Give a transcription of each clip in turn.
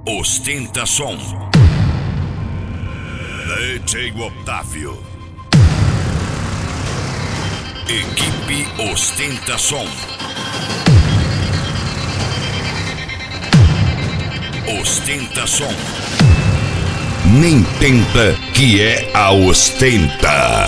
Ostentação. DJ Otávio. Equipe Ostentação. Ostentação. Nem tenta que é a ostenta.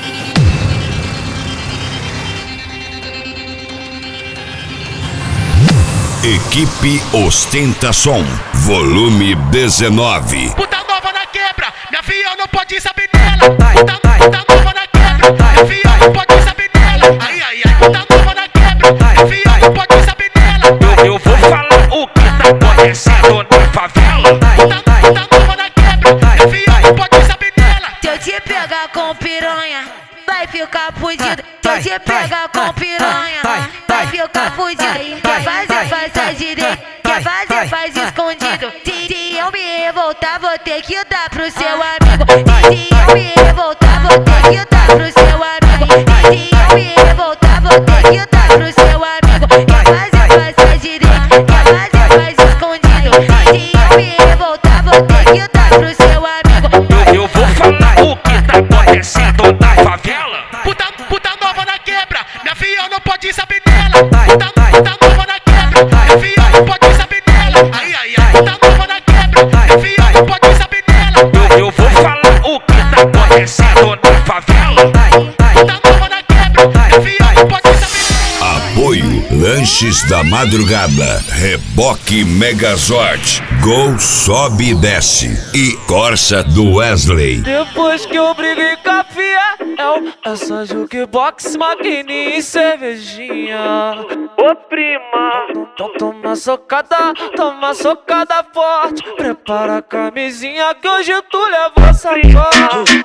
Equipe Ostentação, volume 19. Puta nova na quebra, minha filha não pode saber dela. Puta nova na quebra, minha filha não pode saber dela. Ai, ai, ai, puta nova na quebra, minha filha não pode saber dela. Eu vou falar o que tá acontecendo na favela. Puta nova na quebra, minha filha não pode saber dela. Se eu te pegar com piranha, vai ficar fudido. Se eu te pegar com piranha, vai ficar fudido. Quer fazer, faz direito. Quer fazer, faz escondido. Se eu me revoltar, vou ter que dar pro seu amigo. Se eu me revoltar, vou ter que dar pro seu amigo. Se eu me revoltar, vou ter que dar pro seu amigo. Quer fazer, faz direito. Quer fazer, faz escondido. Se eu me revoltar, vou ter que dar pro seu amigo. Eu vou falar o que tá acontecendo na favela. Puta nova na quebra, minha filha não pode saber dela. Puta nova na quebra, minha filha não pode saber dela. Ai, ai, ai, puta nova na quebra, minha filha não pode saber dela. Eu vou falar o que tá acontecendo na favela. Puta nova na quebra, minha filha não pode saber dela. Apoio Lanches da Madrugada, Reboque Megazord, Gol Sobe e Desce e Corsa do Wesley. Depois que eu briguei com a Fiel, é só jukebox, maquininha e cervejinha. Ô prima, então toma socada forte. Prepara a camisinha que hoje tu leva sacode.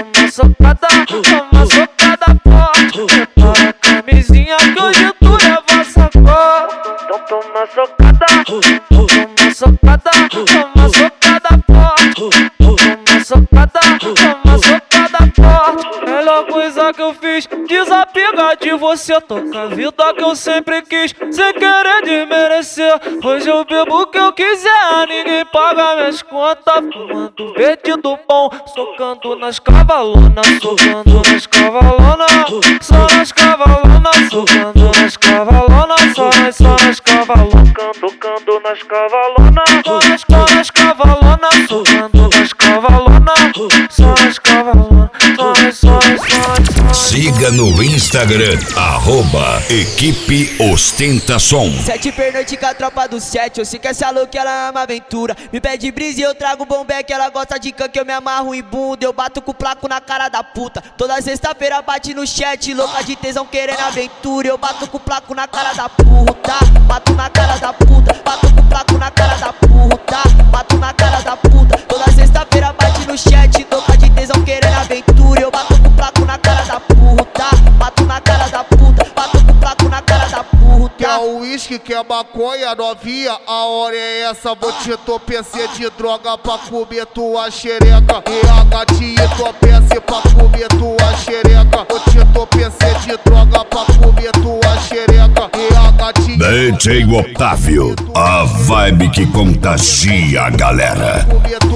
Toma socada forte. Prepara a camisinha que hoje tu leva sacode. Então toma socada forte. Toma socada forte. Melhor coisa que eu fiz, desapegar de você. Toca a vida que eu sempre quis, sem querer desmerecer. Hoje eu bebo o que eu quiser, ninguém paga minhas contas. Fumando verde do bom, socando nas cavalonas. Socando nas cavalonas, só nas cavalonas. Socando nas cavalonas, só nas cavalonas. Tocando nas cavalonas, só nas cavalonas. Socando nas cavalonas, só nas cavalonas. Siga no Instagram, @Equipe Ostentação. 7 pernoite com a tropa do 7. Eu sei que essa louca ela ama aventura. Me pede brisa e eu trago bombeck. Ela gosta de can que eu me amarro em bunda. Eu bato com o placo na cara da puta. Toda sexta-feira bate no chat. Louca de tesão querendo aventura. Eu bato com o placo na cara da puta. Bato na cara da puta. Bato com o placo na cara da puta. Bato na cara da puta. Toda sexta-feira bate no chat. Louca de tesão querendo aventura. Eu bato com o placo na cara da puta. Bato na cara da puta. Bato com o placo na cara da puta. Quer uísque, quer maconha, novinha? A hora é essa, vou te entorpecer de droga pra comer tua xereca. E a gatinha entorpece pra comer tua xereca. Vou te entorpecer de droga pra comer tua xereca. E a gatinha DJ Otávio, a vibe que contagia a galera. comer